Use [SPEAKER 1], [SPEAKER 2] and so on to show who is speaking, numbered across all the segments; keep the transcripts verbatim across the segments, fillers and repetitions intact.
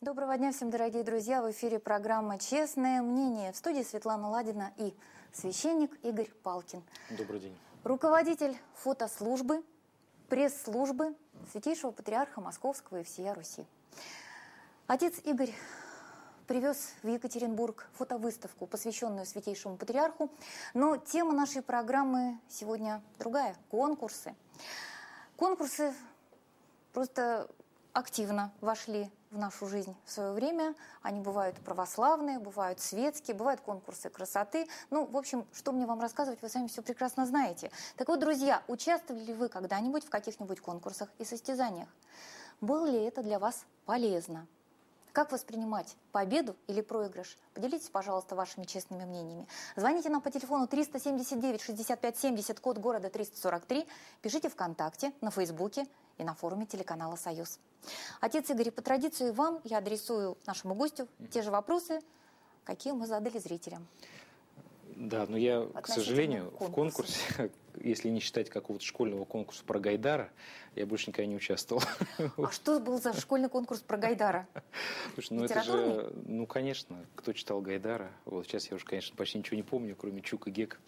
[SPEAKER 1] Доброго дня всем, дорогие друзья! В эфире программа «Честное мнение». В студии Светлана Ладина и священник Игорь Палкин.
[SPEAKER 2] Добрый день.
[SPEAKER 1] Руководитель фотослужбы, пресс-службы Святейшего Патриарха Московского и всея Руси. Отец Игорь привез в Екатеринбург фотовыставку, посвященную Святейшему Патриарху. Но тема нашей программы сегодня другая – конкурсы. Конкурсы просто активно вошли в нашу жизнь в свое время. Они бывают православные, бывают светские, бывают конкурсы красоты. Ну, в общем, что мне вам рассказывать, вы сами все прекрасно знаете. Так вот, друзья, участвовали ли вы когда-нибудь в каких-нибудь конкурсах и состязаниях? Было ли это для вас полезно? Как воспринимать победу или проигрыш? Поделитесь, пожалуйста, вашими честными мнениями. Звоните нам по телефону триста семьдесят девять шестьдесят пять семьдесят, код города триста сорок три. Пишите ВКонтакте, на Фейсбуке и на форуме телеканала «Союз». Отец Игорь, по традиции вам я адресую нашему гостю те же вопросы, какие мы задали зрителям.
[SPEAKER 2] Да, но я, к сожалению, конкурса. в конкурсе, если не считать какого-то школьного конкурса про Гайдара, я больше никогда не участвовал.
[SPEAKER 1] А что был за школьный конкурс про Гайдара?
[SPEAKER 2] Слушай, ну это же, ну конечно, кто читал Гайдара, вот сейчас я уже, конечно, почти ничего не помню, кроме Чук и Гек.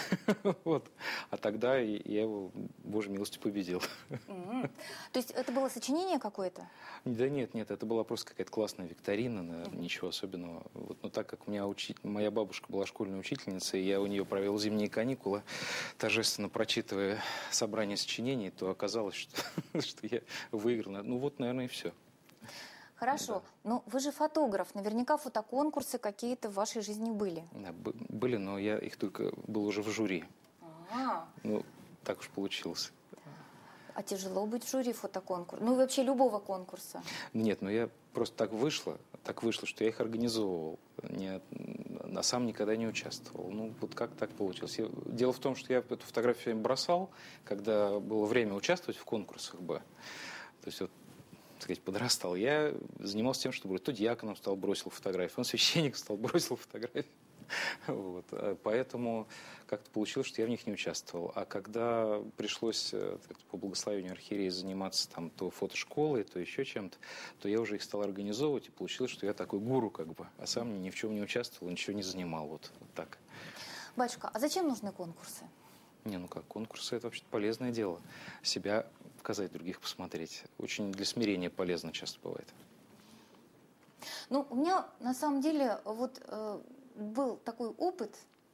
[SPEAKER 2] Вот. А тогда я его, Божьей милостью, победил.
[SPEAKER 1] Mm-hmm. То есть это было сочинение какое-то?
[SPEAKER 2] Да нет, нет, это была просто какая-то классная викторина, наверное, mm-hmm. ничего особенного. Вот, но так как у меня учи... моя бабушка была школьной учительницей, и я у нее провел зимние каникулы, торжественно прочитывая собрание сочинений, то оказалось, что, что я выиграл. Ну вот, наверное, и все.
[SPEAKER 1] Хорошо. Да. Но вы же фотограф. Наверняка фотоконкурсы какие-то в вашей жизни были.
[SPEAKER 2] Да, были, но я их только был уже в жюри.
[SPEAKER 1] А-а-а.
[SPEAKER 2] Ну, так уж получилось.
[SPEAKER 1] А тяжело быть в жюри фотоконкурса? Ну, вообще любого конкурса.
[SPEAKER 2] Нет, ну я просто так вышло, так вышло, что я их организовывал. Не, а сам никогда не участвовал. Ну, вот как так получилось. Я, дело в том, что я эту фотографию бросал, когда было время участвовать в конкурсах бы. То есть вот, так сказать, подрастал. Я занимался тем, что то диаконом стал, бросил фотографию, он священник стал, бросил фотографию. Вот. Поэтому как-то получилось, что я в них не участвовал. А когда пришлось по благословению архиерея заниматься там то фотошколой, то еще чем-то, то я уже их стал организовывать, и получилось, что я такой гуру как бы, а сам ни в чем не участвовал, ничего не занимал. Вот, вот так.
[SPEAKER 1] Батюшка, а зачем нужны конкурсы?
[SPEAKER 2] Не, ну как, конкурсы – это вообще-то полезное дело. Себя показать, других посмотреть. Очень для смирения полезно часто бывает.
[SPEAKER 1] Ну, у меня на самом деле вот э, был такой опыт,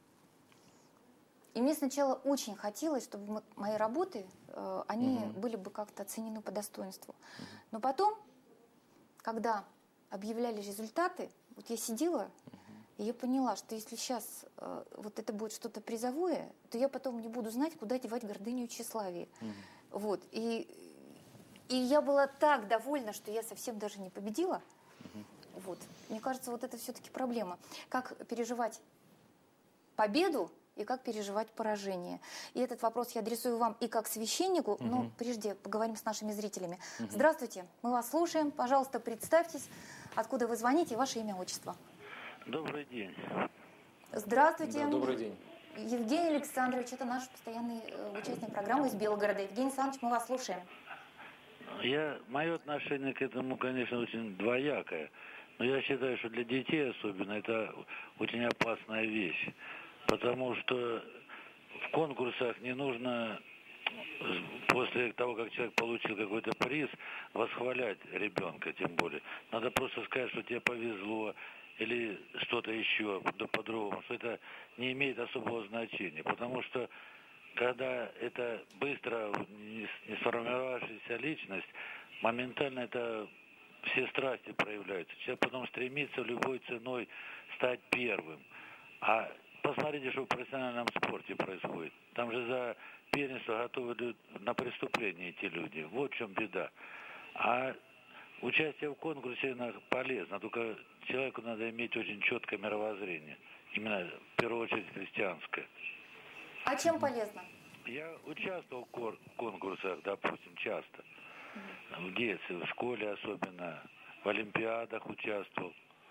[SPEAKER 1] и мне сначала очень хотелось, чтобы мы, мои работы, э, они угу. были бы как-то оценены по достоинству. Угу. Но потом, когда объявляли результаты, вот я сидела, угу. и я поняла, что если сейчас э, вот это будет что-то призовое, то я потом не буду знать, куда девать гордыню и тщеславие. Угу. Вот. И, и я была так довольна, что я совсем даже не победила. Угу. Вот. Мне кажется, вот это все-таки проблема. Как переживать победу и как переживать поражение. И этот вопрос я адресую вам и как священнику, угу. но прежде поговорим с нашими зрителями. Угу. Здравствуйте, мы вас слушаем. Пожалуйста, представьтесь, откуда вы звоните, ваше имя, отчество.
[SPEAKER 3] Добрый день.
[SPEAKER 1] Здравствуйте.
[SPEAKER 2] Да, добрый день.
[SPEAKER 1] Евгений Александрович, это наш постоянный э, участник программы из Белгорода. Евгений Александрович, мы вас слушаем.
[SPEAKER 3] Я, мое отношение к этому, конечно, очень двоякое. Но я считаю, что для детей особенно это очень опасная вещь. Потому что в конкурсах не нужно после того, как человек получил какой-то приз, восхвалять ребенка, тем более. Надо просто сказать, что тебе повезло, или что-то еще по-другому, что это не имеет особого значения. Потому что когда это быстро не сформировавшаяся личность, моментально это все страсти проявляются. Человек потом стремится любой ценой стать первым. А посмотрите, что в профессиональном спорте происходит. Там же за первенство готовы на преступление эти люди. Вот в чем беда. А участие в конкурсе полезно, только человеку надо иметь очень четкое мировоззрение. Именно, в первую очередь, христианское.
[SPEAKER 1] А чем полезно?
[SPEAKER 3] Я участвовал в конкурсах, допустим, часто. В детстве, в школе особенно, в олимпиадах участвовал.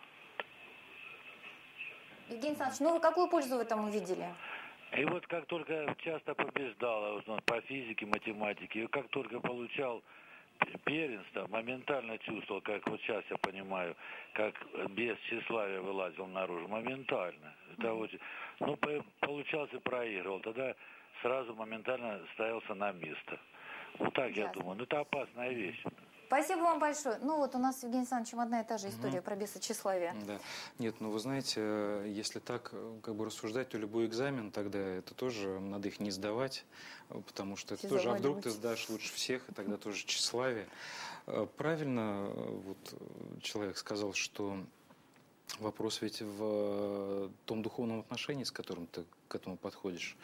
[SPEAKER 1] Евгений Александрович, ну вы какую пользу в этом увидели?
[SPEAKER 3] И вот как только часто побеждал по физике, математике, и как только получал первенства, моментально чувствовал, как вот сейчас я понимаю, как без тщеславия вылазил наружу. Моментально. Это mm-hmm. очень... Ну, получался, проигрывал. Тогда сразу моментально ставился на место. Вот так Ясно. Я думаю. Ну, это опасная вещь.
[SPEAKER 1] Спасибо вам большое. Ну вот у нас с Евгением Александровичем одна и та же история угу. про беса тщеславия.
[SPEAKER 2] Да. Нет, ну вы знаете, если так как бы рассуждать, то любой экзамен тогда это тоже надо их не сдавать, потому что это тоже, а вдруг ты сдашь лучше всех, и тогда тоже тщеславие. Правильно вот человек сказал, что вопрос ведь в том духовном отношении, с которым ты к этому подходишь.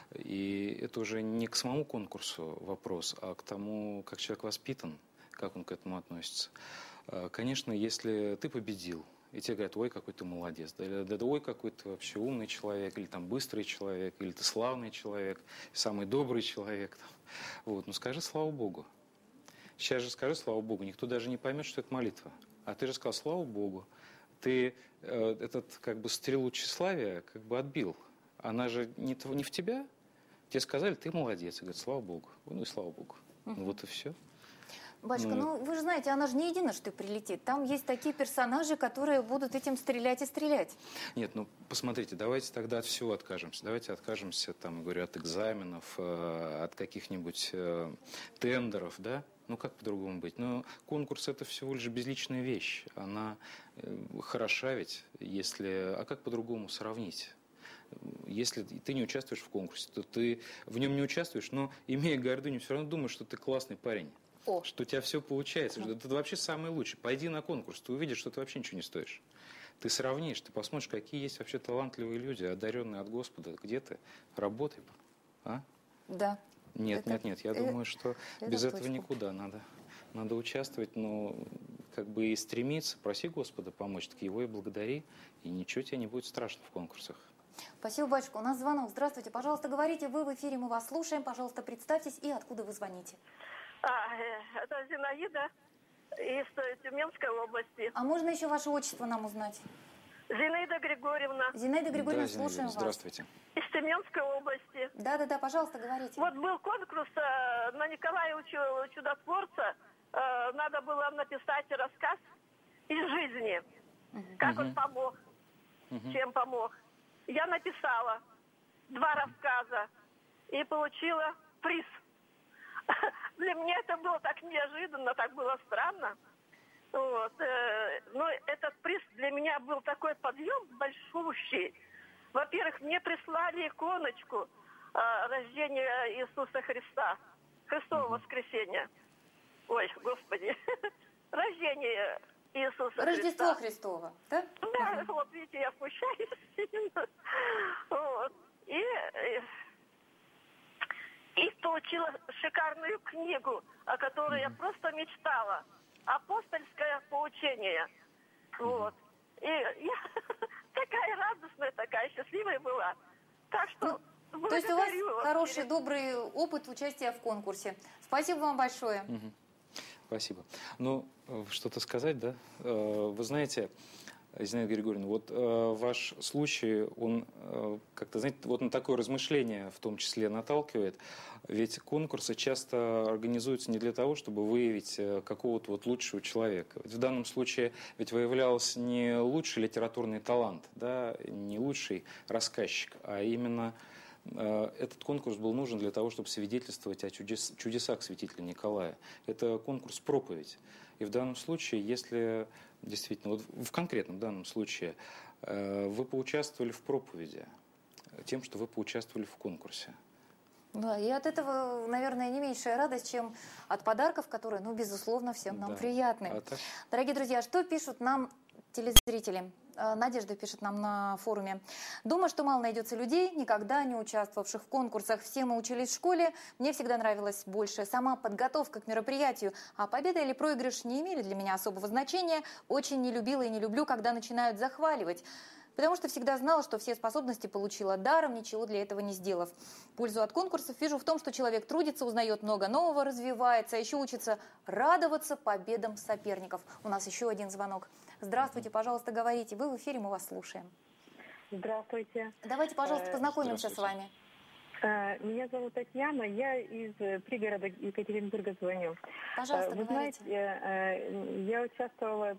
[SPEAKER 2] И это уже не к самому конкурсу вопрос, а к тому, как человек воспитан, как он к этому относится. Конечно, если ты победил, и тебе говорят, ой, какой ты молодец, да, или да, ой, какой ты вообще умный человек, или там быстрый человек, или ты славный человек, самый добрый человек. Там. Вот, ну скажи слава Богу. Сейчас же скажи слава Богу, никто даже не поймет, что это молитва. А ты же сказал слава Богу. Ты э, этот как бы стрелу тщеславия как бы отбил. Она же не, не в тебя. Тебе сказали, ты молодец. И говорят, слава Богу. Ну и слава Богу. Uh-huh. Ну вот и все.
[SPEAKER 1] Батюшка, ну, ну вы же знаете, она же не единожды прилетит. Там есть такие персонажи, которые будут этим стрелять и стрелять.
[SPEAKER 2] Нет, ну посмотрите, давайте тогда от всего откажемся. Давайте откажемся, там, говорю, от экзаменов, э, от каких-нибудь э, тендеров, да? Ну как по-другому быть? Но конкурс это всего лишь безличная вещь. Она э, хороша ведь, если... А как по-другому сравнить? Если ты не участвуешь в конкурсе, то ты в нем не участвуешь, но, имея гордыню, все равно думаешь, что ты классный парень. О. Что у тебя все получается, что ты вообще самый лучший. Пойди на конкурс, ты увидишь, что ты вообще ничего не стоишь. Ты сравнишь, ты посмотришь, какие есть вообще талантливые люди, одаренные от Господа. Где ты? Работай. А?
[SPEAKER 1] Да.
[SPEAKER 2] Нет,
[SPEAKER 1] это,
[SPEAKER 2] нет, нет. Я
[SPEAKER 1] это,
[SPEAKER 2] думаю, что
[SPEAKER 1] это
[SPEAKER 2] без
[SPEAKER 1] точку.
[SPEAKER 2] этого никуда надо. Надо участвовать, но как бы и стремиться. Проси Господа помочь, так его и благодари. И ничего тебе не будет страшно в конкурсах.
[SPEAKER 1] Спасибо, батюшка. У нас звонок. Здравствуйте. Пожалуйста, говорите. Вы в эфире, мы вас слушаем. Пожалуйста, представьтесь и откуда вы звоните.
[SPEAKER 4] А, это Зинаида из Тюменской области.
[SPEAKER 1] А можно еще ваше отчество нам узнать?
[SPEAKER 4] Зинаида Григорьевна.
[SPEAKER 1] Зинаида Григорьевна,
[SPEAKER 2] да, Зинаида,
[SPEAKER 1] слушаем
[SPEAKER 2] здравствуйте.
[SPEAKER 1] вас.
[SPEAKER 4] Из Тюменской области.
[SPEAKER 1] Да-да-да, пожалуйста, говорите.
[SPEAKER 4] Вот был конкурс э, на Николая Чудотворца. Э, надо было написать рассказ из жизни. Угу. Как угу. он помог, угу. чем помог. Я написала два рассказа и получила приз. Для меня это было так неожиданно, так было странно. Вот. Но этот приз для меня был такой подъем большущий. Во-первых, мне прислали иконочку рождения Иисуса Христа, Христово воскресенье. Ой, Господи, рождение Иисуса
[SPEAKER 1] Рождество
[SPEAKER 4] Христа.
[SPEAKER 1] Христово, да?
[SPEAKER 4] Да, угу. Вот видите, я смущаюсь. Вот. И... И получила шикарную книгу, о которой mm-hmm. я просто мечтала. Апостольское поучение. Mm-hmm. Вот. И я такая радостная, такая счастливая была. Так что
[SPEAKER 1] ну, то есть у вас хороший, перед... добрый опыт участия в конкурсе. Спасибо вам большое.
[SPEAKER 2] Mm-hmm. Спасибо. Ну, что-то сказать, да? Вы знаете... Зинаида Григорьевна, вот э, ваш случай, он э, как-то, знаете, вот на такое размышление в том числе наталкивает. Ведь конкурсы часто организуются не для того, чтобы выявить э, какого-то вот лучшего человека. Ведь в данном случае ведь выявлялся не лучший литературный талант, да, не лучший рассказчик, а именно э, этот конкурс был нужен для того, чтобы свидетельствовать о чудес, чудесах святителя Николая. Это конкурс проповедь. И в данном случае, если действительно, вот в конкретном данном случае, э, вы поучаствовали в проповеди тем, что вы поучаствовали в конкурсе.
[SPEAKER 1] Да, и от этого, наверное, не меньшая радость, чем от подарков, которые, ну, безусловно, всем нам да. приятны. А так... Дорогие друзья, что пишут нам телезрители? Надежда пишет нам на форуме. Думаю, что мало найдется людей, никогда не участвовавших в конкурсах. Все мы учились в школе, мне всегда нравилась больше сама подготовка к мероприятию, а победа или проигрыш не имели для меня особого значения. Очень не любила и не люблю, когда начинают захваливать. Потому что всегда знала, что все способности получила даром, ничего для этого не сделав. Пользу от конкурсов вижу в том, что человек трудится, узнает много нового, развивается, а еще учится радоваться победам соперников. У нас еще один звонок. Здравствуйте, пожалуйста, говорите. Вы в эфире, мы вас слушаем.
[SPEAKER 4] Здравствуйте.
[SPEAKER 1] Давайте, пожалуйста, познакомимся с вами.
[SPEAKER 5] Меня зовут Татьяна, я из пригорода Екатеринбурга звоню.
[SPEAKER 1] Пожалуйста,
[SPEAKER 5] Вы
[SPEAKER 1] говорите.
[SPEAKER 5] знаете, я участвовала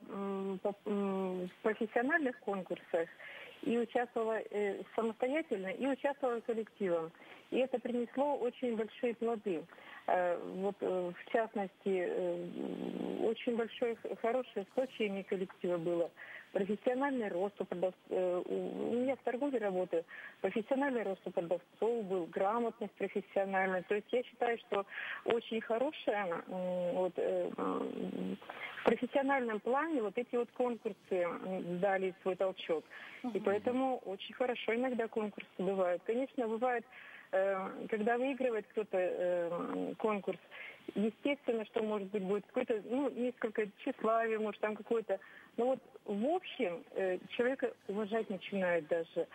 [SPEAKER 5] в профессиональных конкурсах и участвовала самостоятельно, и участвовала коллективом. И это принесло очень большие плоды. Вот, в частности, очень большое, хорошее сплочение коллектива было. Профессиональный рост у продавцов. У меня в торговле работаю. Профессиональный рост у продавцов был, грамотность профессиональная. То есть я считаю, что очень хорошая вот, в профессиональном плане вот эти вот конкурсы дали свой толчок. И поэтому очень хорошо иногда конкурсы бывают. Конечно, бывает, когда выигрывает кто-то конкурс, естественно, что, может быть, будет какое-то, ну, несколько тщеславия, может, там какое-то. Но вот в общем человека уважать начинает даже.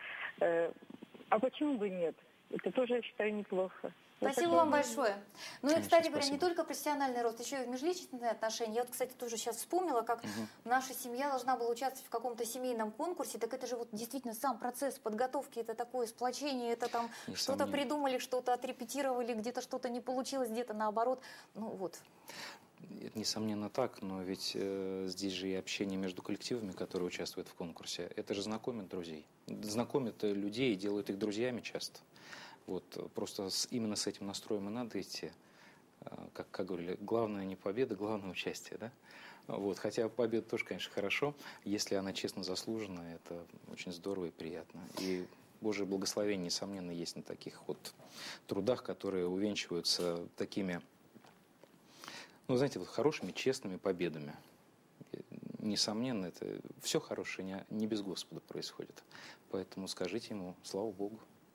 [SPEAKER 5] А почему бы нет? Это тоже, я считаю, неплохо.
[SPEAKER 1] Спасибо вам большое. Ну и,
[SPEAKER 2] Конечно,
[SPEAKER 1] кстати говоря, не
[SPEAKER 2] спасибо.
[SPEAKER 1] только профессиональный рост, еще и межличностные отношения. Я вот, кстати, тоже сейчас вспомнила, как
[SPEAKER 2] Мгм.
[SPEAKER 1] наша семья должна была участвовать в каком-то семейном конкурсе. Так это же вот действительно сам процесс подготовки, это такое сплочение, это там что-то
[SPEAKER 2] Несомненно.
[SPEAKER 1] придумали, что-то отрепетировали, где-то что-то не получилось, где-то наоборот. Ну вот.
[SPEAKER 2] Это, несомненно, так, но ведь э, здесь же и общение между коллективами, которые участвуют в конкурсе. Это же знакомит друзей. Знакомит э, людей и делают их друзьями часто. Вот, просто с, именно с этим настроем и надо идти. Э, как, как говорили, главное не победа, главное участие. Да? Вот, хотя победа тоже, конечно, хорошо. Если она честно заслужена, это очень здорово и приятно. И Божье благословение, несомненно, есть на таких вот трудах, которые увенчиваются такими... Ну, знаете, вот хорошими, честными победами. Несомненно, это все хорошее не, не без Господа происходит. Поэтому скажите ему слава Богу.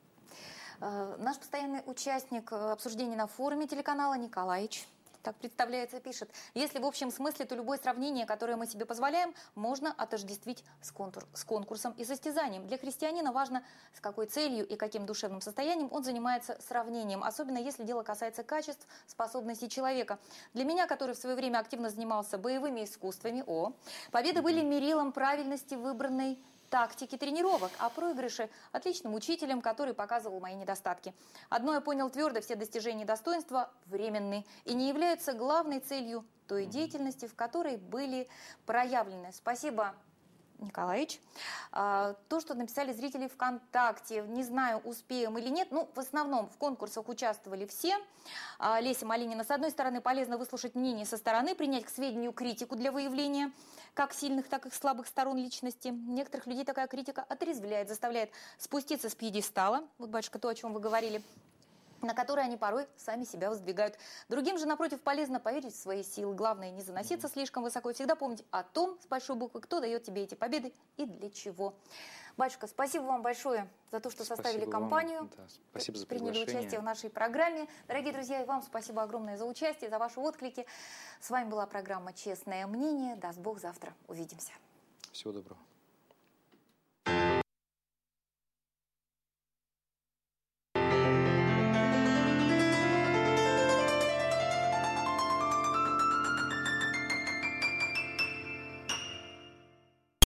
[SPEAKER 1] Э, Наш постоянный участник э, обсуждений на форуме телеканала Николаевич, так представляется, пишет: если в общем смысле, то любое сравнение, которое мы себе позволяем, можно отождествить с, контур, с конкурсом и состязанием. Для христианина важно, с какой целью и каким душевным состоянием он занимается сравнением, особенно если дело касается качеств, способностей человека. Для меня, который в свое время активно занимался боевыми искусствами, о, победы были мерилом правильности выбранной тактики тренировок, а проигрыши – отличным учителем, который показывал мои недостатки. Одно я понял твердо: все достижения и достоинства временны и не являются главной целью той деятельности, в которой были проявлены. Спасибо, Николаевич. А, то, что написали зрители ВКонтакте, не знаю, успеем или нет. Ну, в основном в конкурсах участвовали все. А, Леся Малинина: с одной стороны, полезно выслушать мнение со стороны, принять к сведению критику для выявления как сильных, так и слабых сторон личности. Некоторых людей такая критика отрезвляет, заставляет спуститься с пьедестала. Вот, батюшка, то, о чем вы говорили, на которые они порой сами себя воздвигают. Другим же, напротив, полезно поверить в свои силы. Главное, не заноситься слишком высоко и всегда помнить о том, с большой буквы, кто дает тебе эти победы и для чего. Батюшка, спасибо вам большое за то, что
[SPEAKER 2] Спасибо
[SPEAKER 1] составили
[SPEAKER 2] вам.
[SPEAKER 1] компанию.
[SPEAKER 2] Да, спасибо за
[SPEAKER 1] приняли
[SPEAKER 2] приглашение.
[SPEAKER 1] участие в нашей программе. Дорогие друзья, и вам спасибо огромное за участие, за ваши отклики. С вами была программа «Честное мнение». Даст Бог, завтра увидимся.
[SPEAKER 2] Всего доброго.